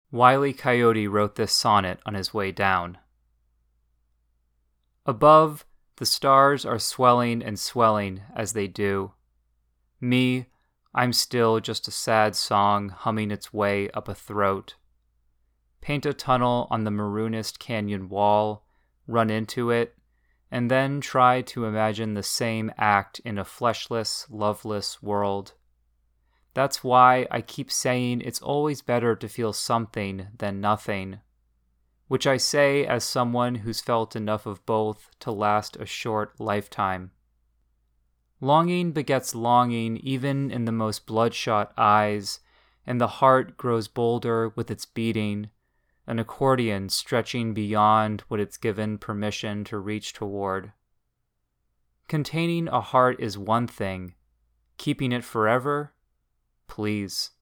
Wile E. Coyote wrote this sonnet on his way down. Above, the stars are swelling and swelling as they do. Me, I'm still just a sad song humming its way up a throat. Paint a tunnel on the maroonest canyon wall, run into it, and then try to imagine the same act in a fleshless, loveless world. That's why I keep saying it's always better to feel something than nothing, which I say as someone who's felt enough of both to last a short lifetime. Longing begets longing even in the most bloodshot eyes, and the heart grows bolder with its beating, an accordion stretching beyond what it's given permission to reach toward. Containing a heart is one thing, keeping it forever? Please.